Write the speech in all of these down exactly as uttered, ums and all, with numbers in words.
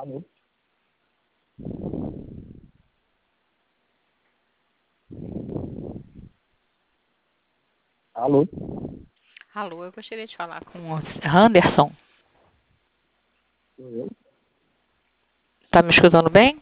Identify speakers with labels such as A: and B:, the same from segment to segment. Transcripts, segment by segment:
A: Alô? Alô?
B: Alô, eu gostaria de falar com o Anderson.
A: Sou eu?
B: Tá me escutando bem?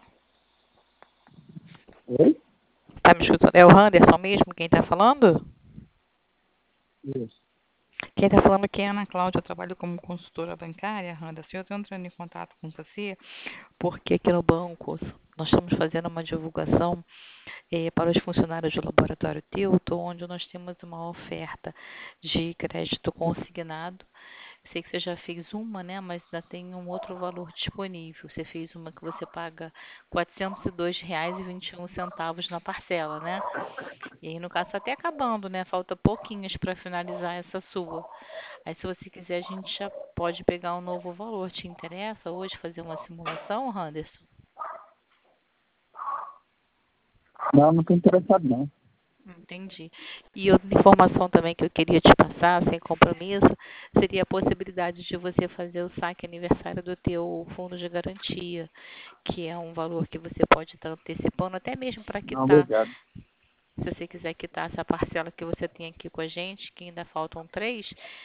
A: Oi?
B: Tá me escutando? É o Anderson mesmo quem tá falando?
A: Isso.
B: Quem está falando aqui é a Ana Cláudia, eu trabalho como consultora bancária, Anderson. Eu estou entrando em contato com você porque aqui no banco nós estamos fazendo uma divulgação eh, para os funcionários do Laboratório Tilton, onde nós temos uma oferta de crédito consignado. Sei que você já fez uma, né? Mas ainda tem um outro valor disponível. Você fez uma que você paga quatrocentos e dois reais e vinte e um centavos na parcela, né? E aí, no caso, está até acabando, né? Falta pouquinhos para finalizar essa sua. Aí, se você quiser, a gente já pode pegar um novo valor. Te interessa hoje fazer uma simulação, Anderson?
A: Não, não estou interessado, não.
B: Entendi. E outra informação também que eu queria te passar, sem compromisso, seria a possibilidade de você fazer o saque aniversário do teu fundo de garantia, que é um valor que você pode estar antecipando, até mesmo para
A: Não,
B: quitar.
A: obrigado.
B: Se você quiser quitar essa parcela que você tem aqui com a gente, que ainda faltam três,